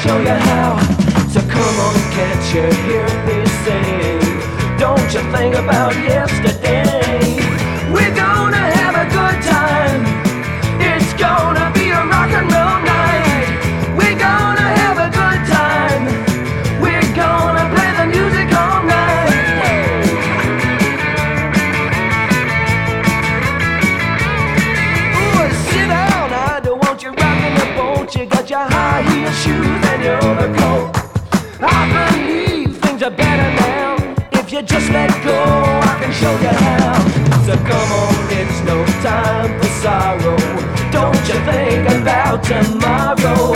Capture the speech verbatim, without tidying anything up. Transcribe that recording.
show you how. So come on, can't you hear me sing? Don't you think about yesterday? We're gonna have a good time. It's gonna be a rock and roll night. We're gonna have a good time. We're gonna play the music all night. Ooh, sit down, I don't want you rocking the boat. You got your high heel shoes and your overcoat. I believe things are better now. If you just let go, I can show you how. So come on, it's no time for sorrow. Don't you think about tomorrow.